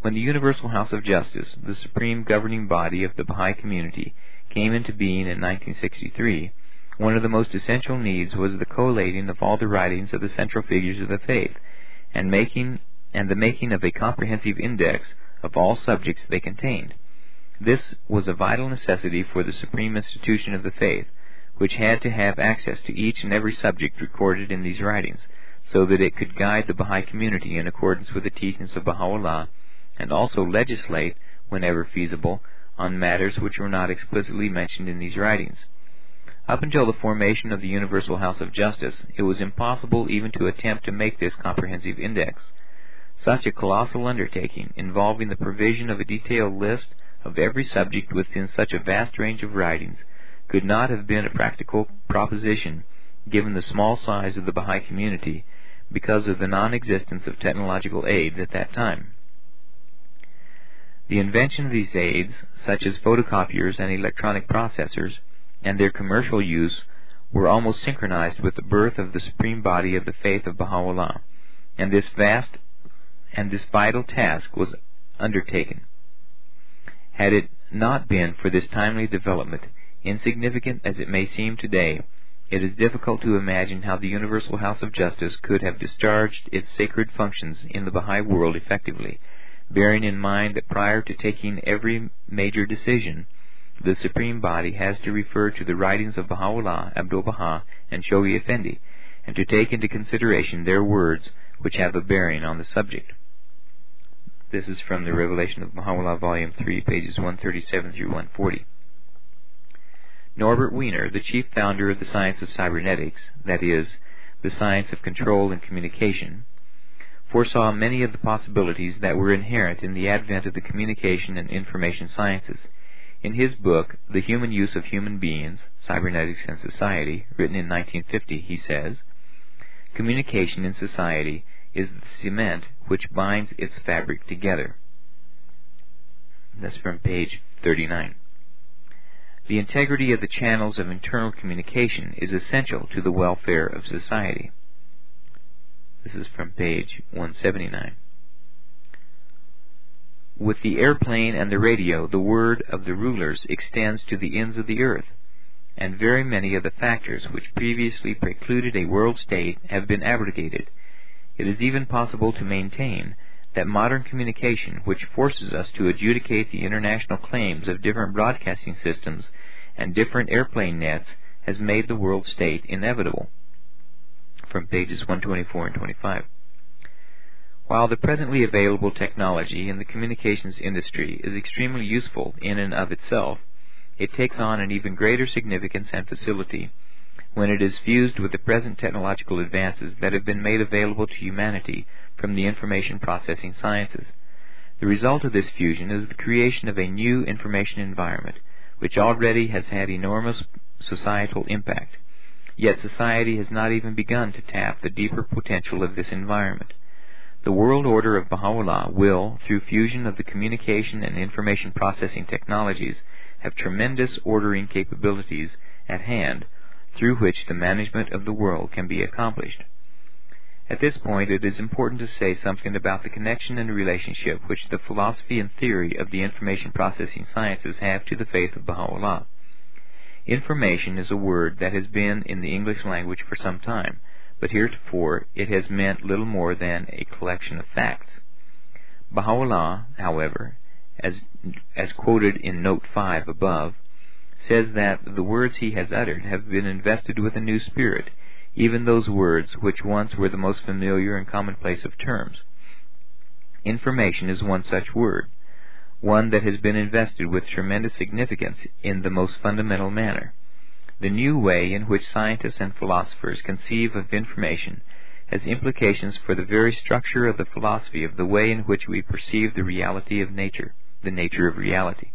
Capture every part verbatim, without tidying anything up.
When the Universal House of Justice, the supreme governing body of the Baha'i community, came into being in nineteen sixty-three, one of the most essential needs was the collating of all the writings of the central figures of the faith, and making and the making of a comprehensive index of all subjects they contained. This was a vital necessity for the supreme institution of the faith, which had to have access to each and every subject recorded in these writings, so that it could guide the Baha'i community in accordance with the teachings of Baha'u'llah, and also legislate, whenever feasible, on matters which were not explicitly mentioned in these writings. Up until the formation of the Universal House of Justice, it was impossible even to attempt to make this comprehensive index. Such a colossal undertaking, involving the provision of a detailed list of every subject within such a vast range of writings, could not have been a practical proposition given the small size of the Baha'i community, because of the non-existence of technological aids at that time. The invention of these aids, such as photocopiers and electronic processors, and their commercial use were almost synchronized with the birth of the supreme body of the faith of Baha'u'llah, and this vast and this vital task was undertaken. Had it not been for this timely development, insignificant as it may seem today, it is difficult to imagine how the Universal House of Justice could have discharged its sacred functions in the Baha'i world effectively, bearing in mind that prior to taking every major decision, the supreme body has to refer to the writings of Baha'u'llah, Abdu'l-Baha, and Shoghi Effendi, and to take into consideration their words which have a bearing on the subject. This is from the Revelation of Baha'u'llah, Volume three, pages one thirty-seven through one forty. Norbert Wiener, the chief founder of the science of cybernetics, that is, the science of control and communication, foresaw many of the possibilities that were inherent in the advent of the communication and information sciences. In his book, The Human Use of Human Beings, Cybernetics and Society, written in nineteen fifty, he says, "Communication in society is the cement which binds its fabric together." That's from page thirty-nine. The integrity of the channels of internal communication is essential to the welfare of society. This is from page one seventy-nine. With the airplane and the radio, the word of the rulers extends to the ends of the earth, and very many of the factors which previously precluded a world state have been abrogated. It is even possible to maintain that modern communication, which forces us to adjudicate the international claims of different broadcasting systems and different airplane nets, has made the world state inevitable. From pages one twenty-four and twenty-five. While the presently available technology in the communications industry is extremely useful in and of itself, it takes on an even greater significance and facility when it is fused with the present technological advances that have been made available to humanity from the information processing sciences. The result of this fusion is the creation of a new information environment, which already has had enormous societal impact. Yet society has not even begun to tap the deeper potential of this environment. The world order of Baha'u'llah will, through fusion of the communication and information processing technologies, have tremendous ordering capabilities at hand through which the management of the world can be accomplished. At this point, it is important to say something about the connection and relationship which the philosophy and theory of the information processing sciences have to the faith of Baha'u'llah. Information is a word that has been in the English language for some time, but heretofore it has meant little more than a collection of facts. Baha'u'llah, however, as, as quoted in Note five above, says that the words he has uttered have been invested with a new spirit, even those words which once were the most familiar and commonplace of terms. Information is one such word, one that has been invested with tremendous significance in the most fundamental manner. The new way in which scientists and philosophers conceive of information has implications for the very structure of the philosophy of the way in which we perceive the reality of nature, the nature of reality.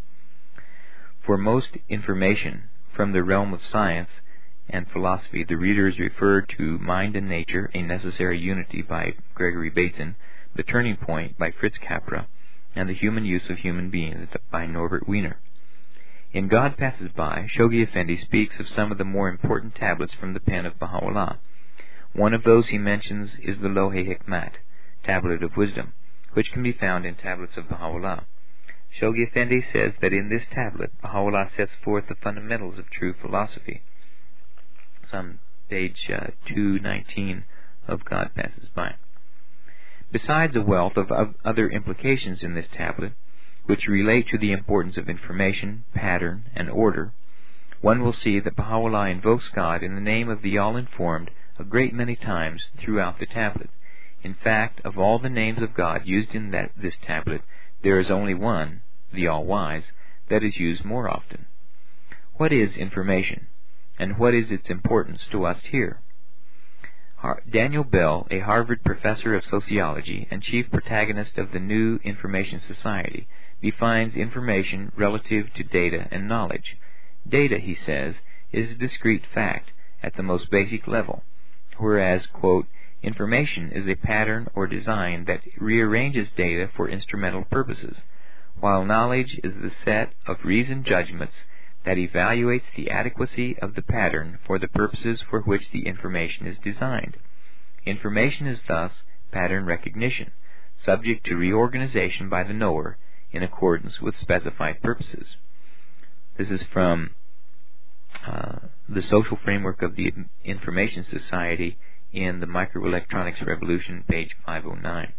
For most information from the realm of science and philosophy, the reader is referred to Mind and Nature, A Necessary Unity by Gregory Bateson, The Turning Point by Fritz Capra, and The Human Use of Human Beings by Norbert Wiener. In God Passes By, Shoghi Effendi speaks of some of the more important tablets from the pen of Baha'u'llah. One of those he mentions is the Lohe Hikmat, Tablet of Wisdom, which can be found in tablets of Baha'u'llah. Shoghi Effendi says that in this tablet, Baha'u'llah sets forth the fundamentals of true philosophy. It's on page uh, two nineteen of God Passes By. Besides a wealth of other implications in this tablet, which relate to the importance of information, pattern, and order, one will see that Baha'u'llah invokes God in the name of the All-Informed a great many times throughout the tablet. In fact, of all the names of God used in that, this tablet, there is only one, the All-Wise, that is used more often. What is information, and what is its importance to us here? Daniel Bell, a Harvard professor of sociology and chief protagonist of the New Information Society, defines information relative to data and knowledge. Data, he says, is a discrete fact at the most basic level, whereas, quote, information is a pattern or design that rearranges data for instrumental purposes, while knowledge is the set of reasoned judgments that evaluates the adequacy of the pattern for the purposes for which the information is designed. Information is thus pattern recognition, subject to reorganization by the knower in accordance with specified purposes. This is from uh, the Social Framework of the Information Society in the Microelectronics Revolution, page five oh nine.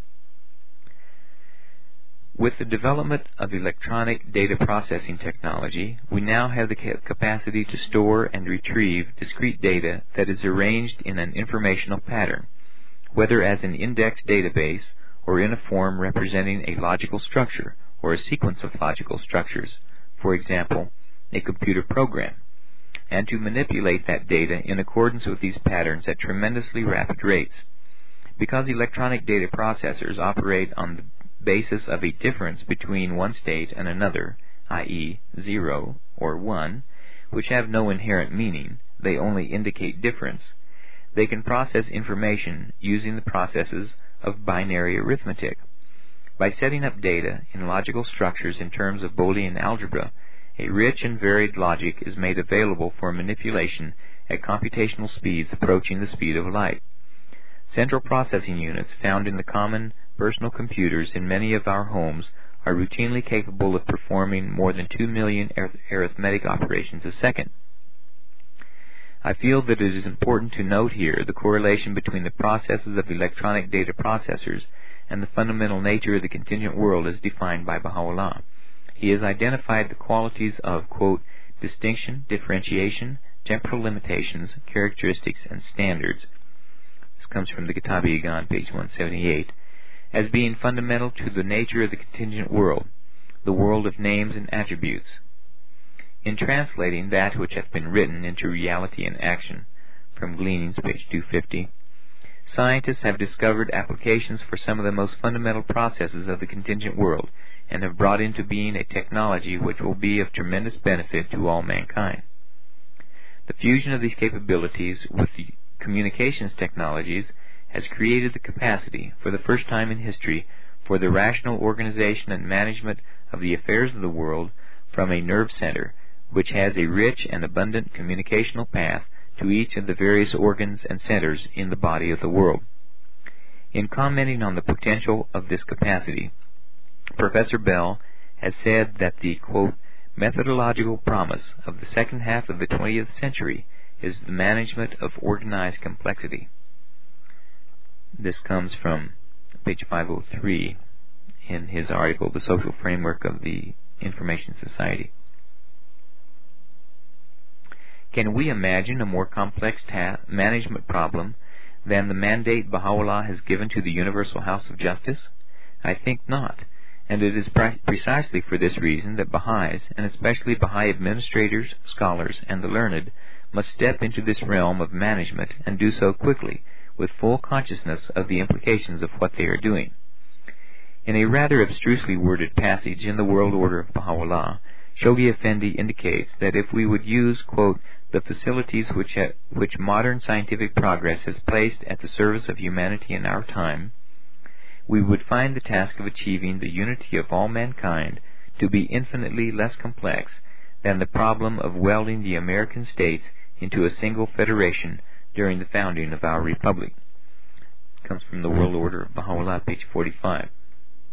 With the development of electronic data processing technology, we now have the capacity to store and retrieve discrete data that is arranged in an informational pattern, whether as an indexed database or in a form representing a logical structure or a sequence of logical structures, for example, a computer program, and to manipulate that data in accordance with these patterns at tremendously rapid rates. Because electronic data processors operate on the basis of a difference between one state and another, that is, zero or one, which have no inherent meaning, they only indicate difference, they can process information using the processes of binary arithmetic. By setting up data in logical structures in terms of Boolean algebra, a rich and varied logic is made available for manipulation at computational speeds approaching the speed of light. Central processing units found in the common personal computers in many of our homes are routinely capable of performing more than two million arith- arithmetic operations a second. I feel that it is important to note here the correlation between the processes of electronic data processors and the fundamental nature of the contingent world as defined by Baha'u'llah. He has identified the qualities of, quote, distinction, differentiation, temporal limitations, characteristics, and standards. This comes from the Kitab-i-Iqan, page one seventy-eight, as being fundamental to the nature of the contingent world, the world of names and attributes. In translating that which hath been written into reality and action, from Gleanings, page two fifty, scientists have discovered applications for some of the most fundamental processes of the contingent world, and have brought into being a technology which will be of tremendous benefit to all mankind. The fusion of these capabilities with the communications technologies has created the capacity, for the first time in history, for the rational organization and management of the affairs of the world from a nerve center, which has a rich and abundant communicational path to each of the various organs and centers in the body of the world. In commenting on the potential of this capacity, Professor Bell has said that the, quote, methodological promise of the second half of the twentieth century is the management of organized complexity. This comes from page five oh three in his article, The Social Framework of the Information Society. Can we imagine a more complex ta- management problem than the mandate Baha'u'llah has given to the Universal House of Justice? I think not, and it is pre- precisely for this reason that Baha'is, and especially Baha'i administrators, scholars, and the learned, must step into this realm of management and do so quickly, with full consciousness of the implications of what they are doing. In a rather abstrusely worded passage in the World Order of Baha'u'llah, Shoghi Effendi indicates that if we would use, quote, the facilities which, ha- which modern scientific progress has placed at the service of humanity in our time, we would find the task of achieving the unity of all mankind to be infinitely less complex than the problem of welding the American states into a single federation during the founding of our republic. It comes from the World Order of Baha'u'llah, page forty-five.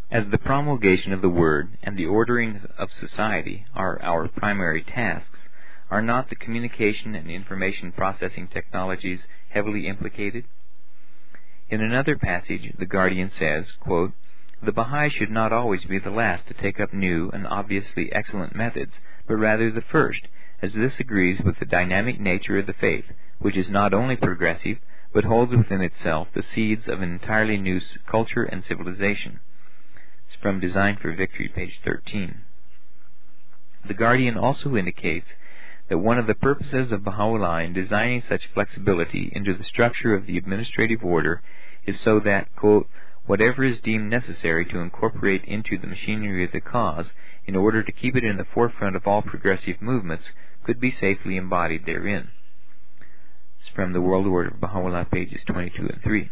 As the promulgation of the Word and the ordering of society are our primary tasks, are not the communication and information processing technologies heavily implicated? In another passage, the Guardian says, quote, "The Baha'i should not always be the last to take up new and obviously excellent methods, but rather the first, as this agrees with the dynamic nature of the faith, which is not only progressive, but holds within itself the seeds of an entirely new culture and civilization." It's from Design for Victory, page thirteen. The Guardian also indicates that one of the purposes of Baha'u'llah in designing such flexibility into the structure of the administrative order is so that, quote, "whatever is deemed necessary to incorporate into the machinery of the cause in order to keep it in the forefront of all progressive movements could be safely embodied therein." It's from the World Order of Baha'u'llah, pages twenty-two and three.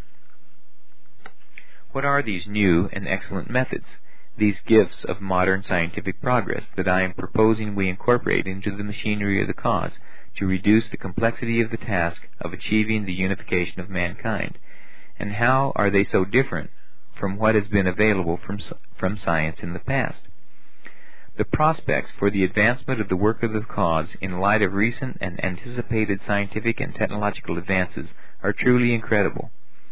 What are these new and excellent methods, these gifts of modern scientific progress that I am proposing we incorporate into the machinery of the cause to reduce the complexity of the task of achieving the unification of mankind? And how are they so different from what has been available from, from science in the past? The prospects for the advancement of the work of the cause in light of recent and anticipated scientific and technological advances are truly incredible.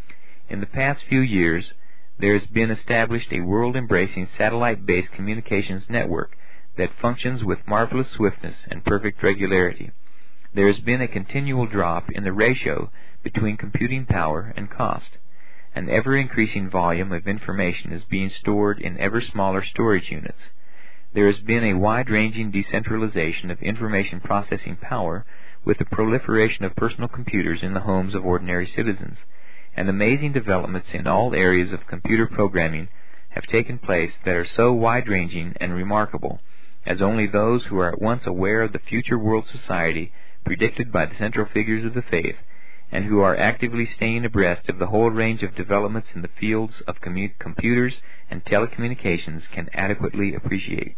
In the past few years, there has been established a world-embracing satellite-based communications network that functions with marvelous swiftness and perfect regularity. There has been a continual drop in the ratio between computing power and cost. An ever-increasing volume of information is being stored in ever smaller storage units. There has been a wide-ranging decentralization of information processing power with the proliferation of personal computers in the homes of ordinary citizens. And amazing developments in all areas of computer programming have taken place that are so wide-ranging and remarkable as only those who are at once aware of the future world society predicted by the central figures of the faith, and who are actively staying abreast of the whole range of developments in the fields of commu- computers and telecommunications can adequately appreciate.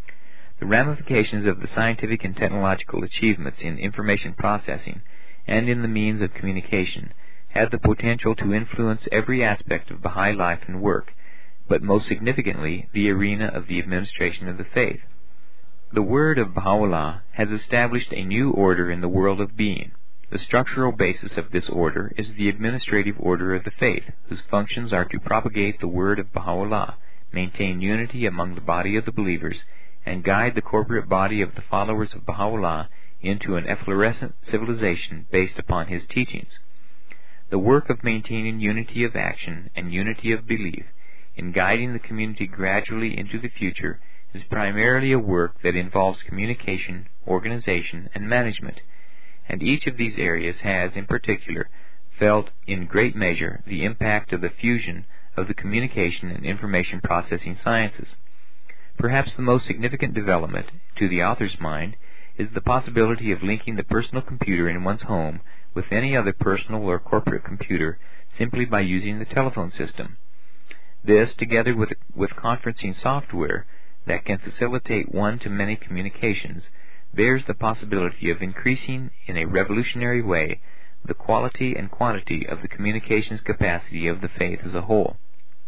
The ramifications of the scientific and technological achievements in information processing and in the means of communication have the potential to influence every aspect of Baha'i life and work, but most significantly the arena of the administration of the faith. The Word of Baha'u'llah has established a new order in the world of being. The structural basis of this order is the administrative order of the faith, whose functions are to propagate the Word of Baha'u'llah, maintain unity among the body of the believers, and guide the corporate body of the followers of Baha'u'llah into an efflorescent civilization based upon his teachings. The work of maintaining unity of action and unity of belief in guiding the community gradually into the future is primarily a work that involves communication, organization, and management, and each of these areas has, in particular, felt in great measure the impact of the fusion of the communication and information processing sciences. Perhaps the most significant development, to the author's mind, is the possibility of linking the personal computer in one's home with any other personal or corporate computer simply by using the telephone system. This, together with, with conferencing software that can facilitate one-to-many communications, bears the possibility of increasing in a revolutionary way the quality and quantity of the communications capacity of the faith as a whole.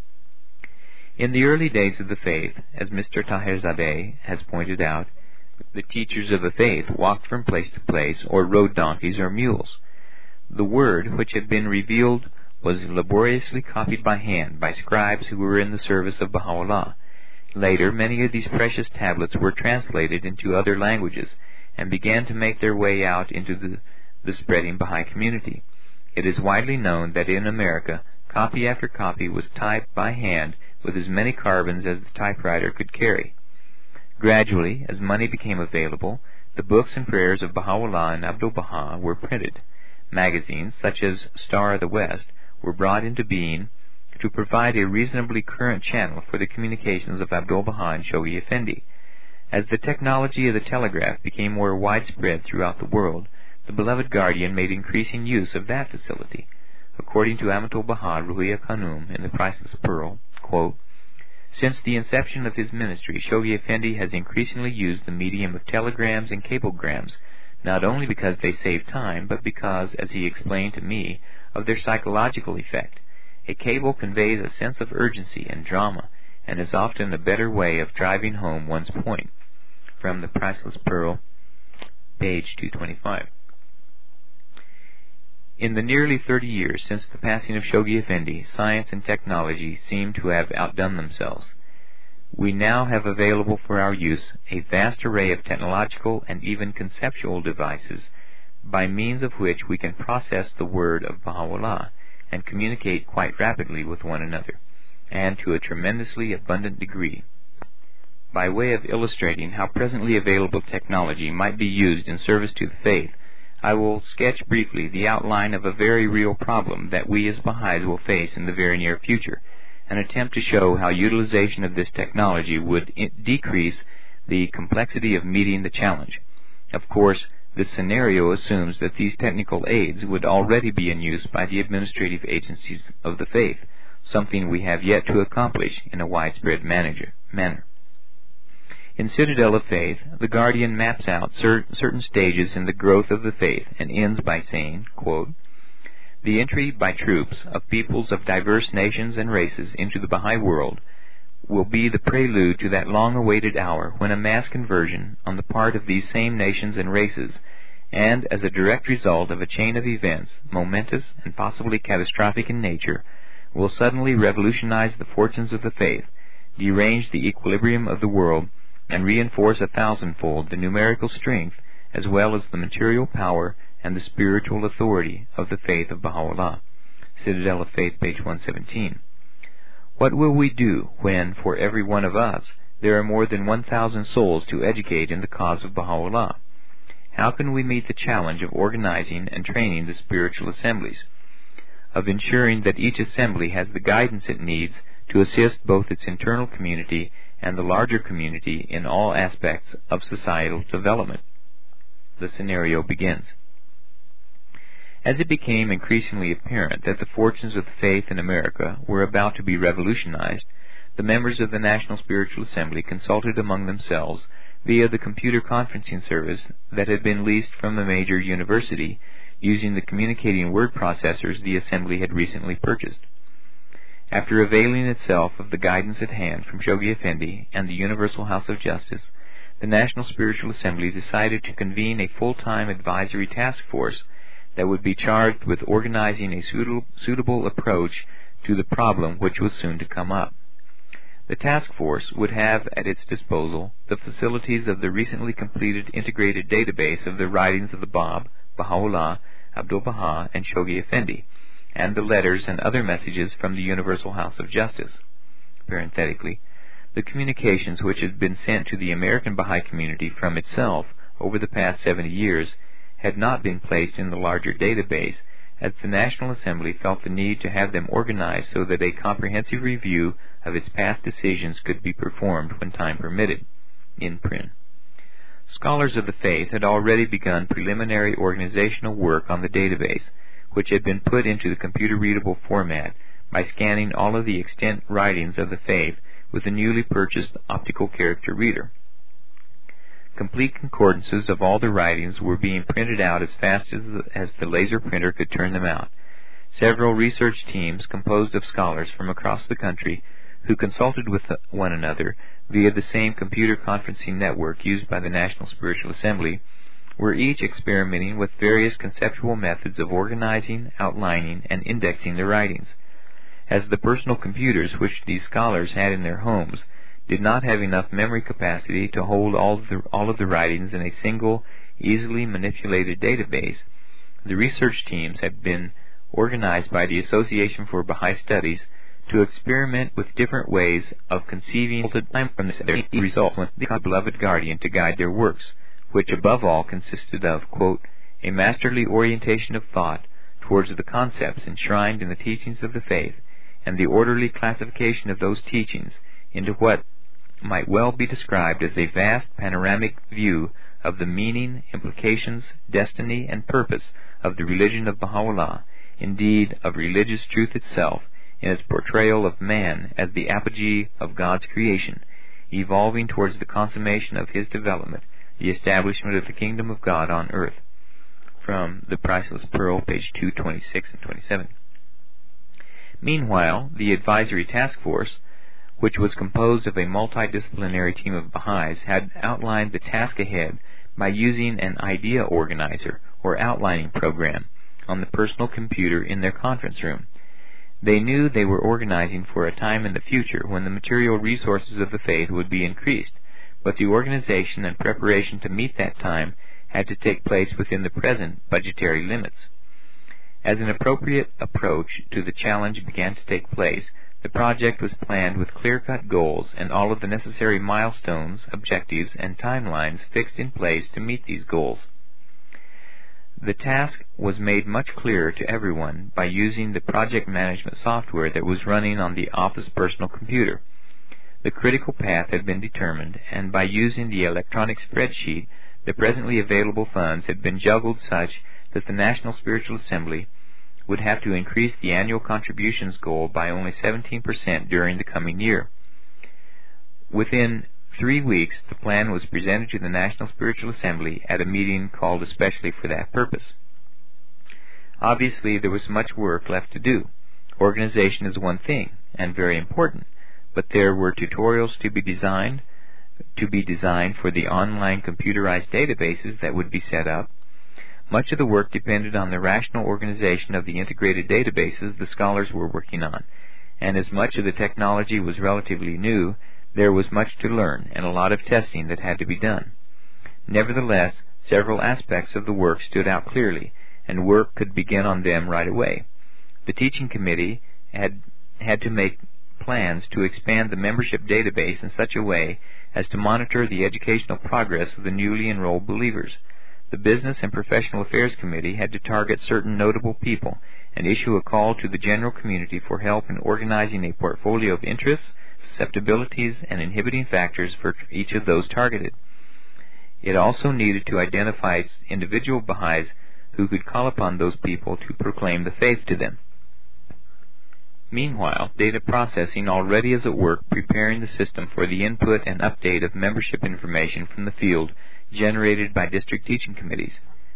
In the early days of the faith, as Mister Taherzadeh has pointed out, the teachers of the faith walked from place to place or rode donkeys or mules. The Word which had been revealed was laboriously copied by hand by scribes who were in the service of Baha'u'llah. Later, many of these precious tablets were translated into other languages and began to make their way out into the, the spreading Baha'i community. It is widely known that in America, copy after copy was typed by hand with as many carbons as the typewriter could carry. Gradually, as money became available, the books and prayers of Baha'u'llah and Abdu'l-Baha were printed. Magazines, such as Star of the West, were brought into being to provide a reasonably current channel for the communications of Abdu'l-Baha and Shoghi Effendi. As the technology of the telegraph became more widespread throughout the world, the beloved Guardian made increasing use of that facility. According to Amatul-Baha Ruhiya Khanum in The Priceless Pearl, quote, "Since the inception of his ministry, Shoghi Effendi has increasingly used the medium of telegrams and cablegrams, not only because they save time, but because, as he explained to me, of their psychological effect. A cable conveys a sense of urgency and drama, and is often a better way of driving home one's point. From The Priceless Pearl, page two twenty-five. In the nearly thirty years since the passing of Shoghi Effendi, science and technology seem to have outdone themselves. We now have available for our use a vast array of technological and even conceptual devices by means of which we can process the word of Baha'u'llah and communicate quite rapidly with one another, and to a tremendously abundant degree. By way of illustrating how presently available technology might be used in service to the faith, I will sketch briefly the outline of a very real problem that we as Baha'is will face in the very near future, and attempt to show how utilization of this technology would I- decrease the complexity of meeting the challenge. Of course, this scenario assumes that these technical aids would already be in use by the administrative agencies of the faith, something we have yet to accomplish in a widespread manager, manner. In Citadel of Faith, the Guardian maps out cer- certain stages in the growth of the faith and ends by saying, quote, "The entry by troops of peoples of diverse nations and races into the Baha'i world will be the prelude to that long-awaited hour when a mass conversion on the part of these same nations and races, and as a direct result of a chain of events, momentous and possibly catastrophic in nature, will suddenly revolutionize the fortunes of the faith, derange the equilibrium of the world, and reinforce a thousandfold the numerical strength as well as the material power and the spiritual authority of the faith of Baha'u'llah." Citadel of Faith, page one seventeen. What will we do when, for every one of us, there are more than one thousand souls to educate in the cause of Baha'u'llah? How can we meet the challenge of organizing and training the spiritual assemblies, of ensuring that each assembly has the guidance it needs to assist both its internal community and the larger community in all aspects of societal development? The scenario begins. As it became increasingly apparent that the fortunes of the faith in America were about to be revolutionized, the members of the National Spiritual Assembly consulted among themselves via the computer conferencing service that had been leased from a major university, using the communicating word processors the Assembly had recently purchased. After availing itself of the guidance at hand from Shoghi Effendi and the Universal House of Justice, the National Spiritual Assembly decided to convene a full-time advisory task force that would be charged with organizing a suitable, suitable approach to the problem which was soon to come up. The task force would have at its disposal the facilities of the recently completed integrated database of the writings of the Bab, Baha'u'llah, Abdu'l-Baha, and Shoghi Effendi, and the letters and other messages from the Universal House of Justice. Parenthetically, the communications which had been sent to the American Baha'i community from itself over the past seventy years had not been placed in the larger database, as the National Assembly felt the need to have them organized so that a comprehensive review of its past decisions could be performed when time permitted. In print. Scholars of the faith had already begun preliminary organizational work on the database, which had been put into the computer-readable format by scanning all of the extant writings of the faith with a newly purchased optical character reader. Complete concordances of all the writings were being printed out as fast as the, as the laser printer could turn them out. Several research teams composed of scholars from across the country who consulted with one another via the same computer conferencing network used by the National Spiritual Assembly were each experimenting with various conceptual methods of organizing, outlining, and indexing the writings. As the personal computers which these scholars had in their homes did not have enough memory capacity to hold all of the, all of the writings in a single, easily manipulated database, the research teams had been organized by the Association for Baha'i Studies to experiment with different ways of conceiving time from the results with the beloved guardian to guide their works, which above all consisted of, quote, a masterly orientation of thought towards the concepts enshrined in the teachings of the faith, and the orderly classification of those teachings into what might well be described as a vast panoramic view of the meaning, implications, destiny, and purpose of the religion of Baha'u'llah, indeed of religious truth itself, in its portrayal of man as the apogee of God's creation, evolving towards the consummation of his development, the establishment of the kingdom of God on earth. From The Priceless Pearl, page two twenty-six and twenty-seven. Meanwhile, the advisory task force which was composed of a multidisciplinary team of Baha'is, had outlined the task ahead by using an idea organizer or outlining program on the personal computer in their conference room. They knew they were organizing for a time in the future when the material resources of the faith would be increased, but the organization and preparation to meet that time had to take place within the present budgetary limits. As an appropriate approach to the challenge began to take place, the project was planned with clear-cut goals and all of the necessary milestones, objectives, and timelines fixed in place to meet these goals. The task was made much clearer to everyone by using the project management software that was running on the office personal computer. The critical path had been determined, and by using the electronic spreadsheet, the presently available funds had been juggled such that the National Spiritual Assembly would have to increase the annual contributions goal by only seventeen percent during the coming year. Within three weeks, the plan was presented to the National Spiritual Assembly at a meeting called especially for that purpose. Obviously, there was much work left to do. Organization is one thing, and very important, but there were tutorials to be designed, to be designed for the online computerized databases that would be set up. Much of the work depended on the rational organization of the integrated databases the scholars were working on, and as much of the technology was relatively new, there was much to learn and a lot of testing that had to be done. Nevertheless, several aspects of the work stood out clearly, and work could begin on them right away. The teaching committee had had to make plans to expand the membership database in such a way as to monitor the educational progress of the newly enrolled believers. The Business and Professional Affairs Committee had to target certain notable people and issue a call to the general community for help in organizing a portfolio of interests, susceptibilities, and inhibiting factors for each of those targeted. It also needed to identify individual Baha'is who could call upon those people to proclaim the faith to them. Meanwhile, data processing already is at work preparing the system for the input and update of membership information from the field generated by district teaching committees.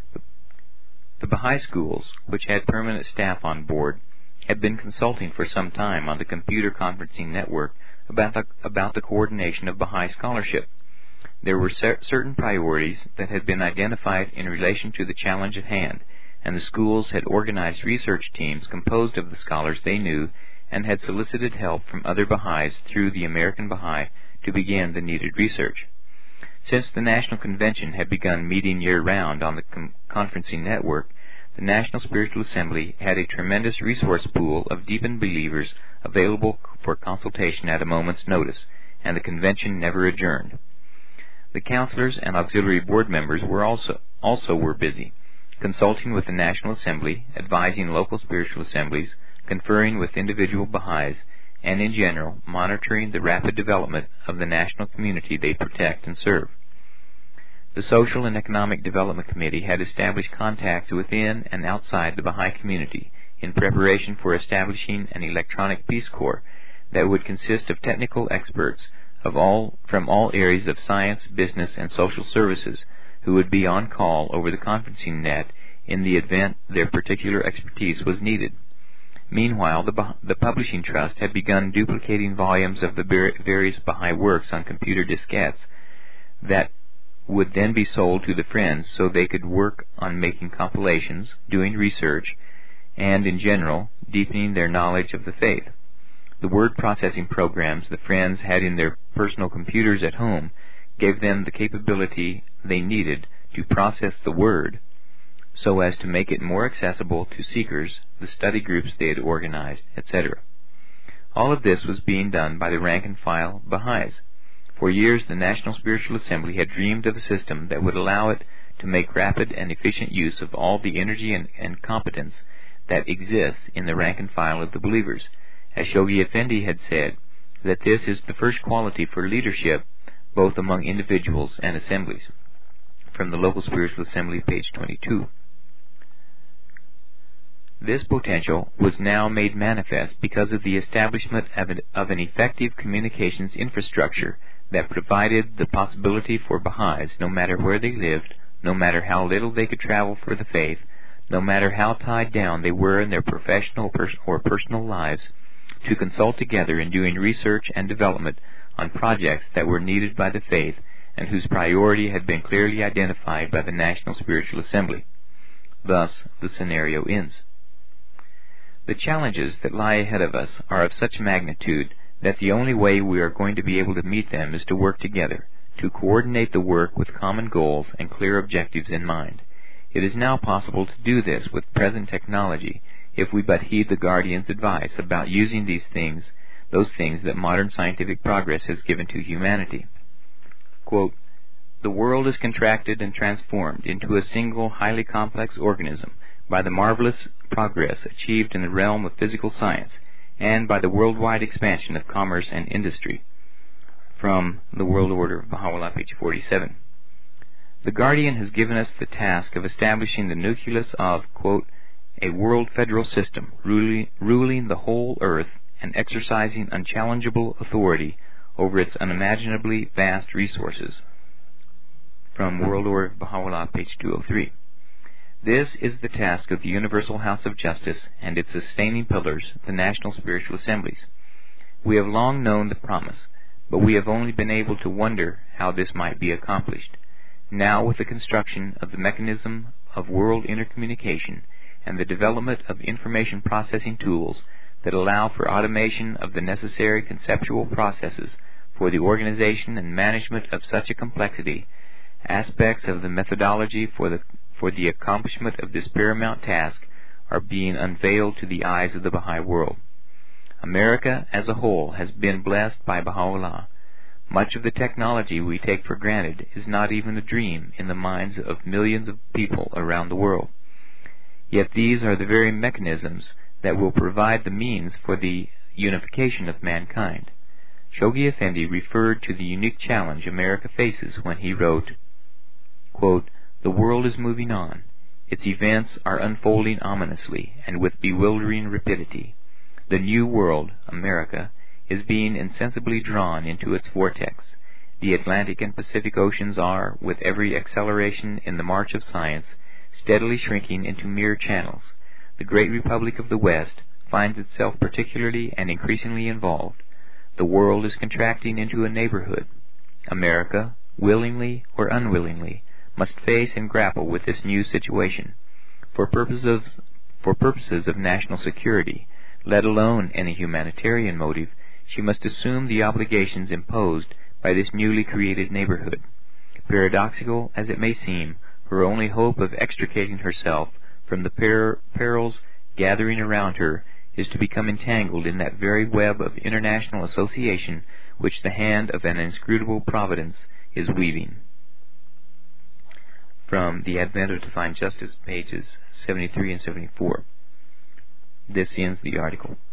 The Baha'i schools, which had permanent staff on board, had been consulting for some time on the computer conferencing network about the, about the coordination of Baha'i scholarship. There were cer- certain priorities that had been identified in relation to the challenge at hand, and the schools had organized research teams composed of the scholars they knew and had solicited help from other Baha'is through the American Baha'i to begin the needed research. Since the National Convention had begun meeting year-round on the com- conferencing network, the National Spiritual Assembly had a tremendous resource pool of deepened believers available for consultation at a moment's notice, and the convention never adjourned. The counselors and auxiliary board members were also also were busy, consulting with the National Assembly, advising local spiritual assemblies, conferring with individual Baha'is, and in general monitoring the rapid development of the national community they protect and serve. The Social and Economic Development Committee had established contacts within and outside the Baha'i community in preparation for establishing an electronic Peace Corps that would consist of technical experts of all from all areas of science, business, and social services who would be on call over the conferencing net in the event their particular expertise was needed. Meanwhile, the, the Publishing Trust had begun duplicating volumes of the various Baha'i works on computer diskettes that would then be sold to the Friends so they could work on making compilations, doing research, and, in general, deepening their knowledge of the faith. The word processing programs the Friends had in their personal computers at home gave them the capability they needed to process the word so as to make it more accessible to seekers, the study groups they had organized, et cetera. All of this was being done by the rank-and-file Baha'is. For years, the National Spiritual Assembly had dreamed of a system that would allow it to make rapid and efficient use of all the energy and, and competence that exists in the rank-and-file of the believers. As Shoghi Effendi had said, that this is the first quality for leadership, both among individuals and assemblies. From the Local Spiritual Assembly, page twenty-two. This potential was now made manifest because of the establishment of an, of an effective communications infrastructure that provided the possibility for Baha'is, no matter where they lived, no matter how little they could travel for the faith, no matter how tied down they were in their professional or personal lives, to consult together in doing research and development on projects that were needed by the faith and whose priority had been clearly identified by the National Spiritual Assembly. Thus, the scenario ends. The challenges that lie ahead of us are of such magnitude that the only way we are going to be able to meet them is to work together, to coordinate the work with common goals and clear objectives in mind. It is now possible to do this with present technology, if we but heed the Guardian's advice about using these things, those things that modern scientific progress has given to humanity. Quote, "The world is contracted and transformed into a single highly complex organism by the marvelous progress achieved in the realm of physical science and by the worldwide expansion of commerce and industry." From The World Order of Baha'u'llah, page forty-seven. The Guardian has given us the task of establishing the nucleus of, quote, "a world federal system ruling, ruling the whole earth and exercising unchallengeable authority over its unimaginably vast resources." From World Order of Baha'u'llah, page two oh three. This is the task of the Universal House of Justice and its sustaining pillars, the National Spiritual Assemblies. We have long known the promise, but we have only been able to wonder how this might be accomplished. Now, with the construction of the mechanism of world intercommunication and the development of information processing tools that allow for automation of the necessary conceptual processes for the organization and management of such a complexity, aspects of the methodology for the for the accomplishment of this paramount task are being unveiled to the eyes of the Baha'i world. America as a whole has been blessed by Baha'u'llah. Much of the technology we take for granted is not even a dream in the minds of millions of people around the world. Yet these are the very mechanisms that will provide the means for the unification of mankind. Shoghi Effendi referred to the unique challenge America faces when he wrote, quote, "The world is moving on. Its events are unfolding ominously and with bewildering rapidity. The new world, America, is being insensibly drawn into its vortex. The Atlantic and Pacific Oceans are, with every acceleration in the march of science, steadily shrinking into mere channels. The great Republic of the West finds itself particularly and increasingly involved. The world is contracting into a neighborhood. America, willingly or unwillingly, must face and grapple with this new situation. For purposes, for purposes of national security, let alone any humanitarian motive, she must assume the obligations imposed by this newly created neighborhood. Paradoxical as it may seem, her only hope of extricating herself from the per- perils gathering around her is to become entangled in that very web of international association which the hand of an inscrutable providence is weaving." From The Advent of Divine Justice, pages seventy-three and seventy-four. This ends the article.